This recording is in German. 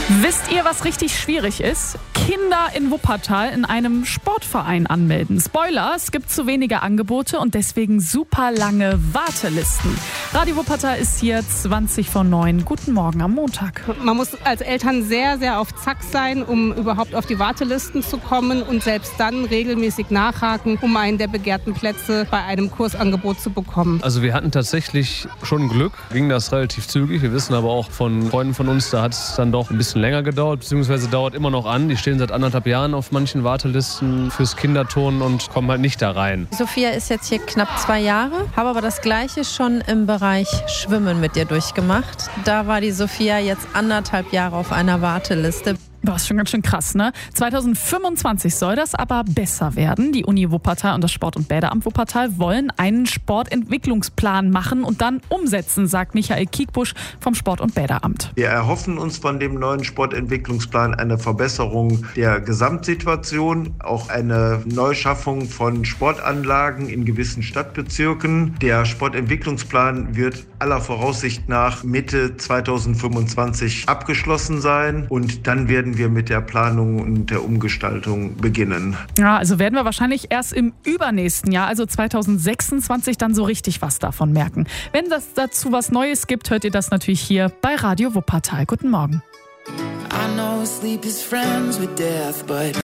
Wisst ihr, was richtig schwierig ist? Kinder in Wuppertal in einem Sportverein anmelden. Spoiler, es gibt zu wenige Angebote und deswegen super lange Wartelisten. Radio Wuppertal ist hier 8:20. Guten Morgen am Montag. Man muss als Eltern sehr, sehr auf Zack sein, um überhaupt auf die Wartelisten zu kommen und selbst dann regelmäßig nachhaken, um einen der begehrten Plätze bei einem Kursangebot zu bekommen. Also wir hatten tatsächlich schon Glück, ging das relativ zügig. Wir wissen aber auch von Freunden von uns, da hat es dann doch ein bisschen länger gedauert, beziehungsweise dauert immer noch an. Die stehen seit 1,5 Jahren auf manchen Wartelisten fürs Kinderturnen und kommen halt nicht da rein. Sophia ist jetzt hier knapp 2 Jahre, habe aber das Gleiche schon im Bereich Schwimmen mit ihr durchgemacht. Da war die Sophia jetzt 1,5 Jahre auf einer Warteliste. Das ist schon ganz schön krass, ne? 2025 soll das aber besser werden. Die Uni Wuppertal und das Sport- und Bäderamt Wuppertal wollen einen Sportentwicklungsplan machen und dann umsetzen, sagt Michael Kiekbusch vom Sport- und Bäderamt. Wir erhoffen uns von dem neuen Sportentwicklungsplan eine Verbesserung der Gesamtsituation, auch eine Neuschaffung von Sportanlagen in gewissen Stadtbezirken. Der Sportentwicklungsplan wird aller Voraussicht nach Mitte 2025 abgeschlossen sein und dann werden wir mit der Planung und der Umgestaltung beginnen. Ja, also werden wir wahrscheinlich erst im übernächsten Jahr, also 2026, dann so richtig was davon merken. Wenn das dazu was Neues gibt, hört ihr das natürlich hier bei Radio Wuppertal. Guten Morgen. I know sleep is friends with death, but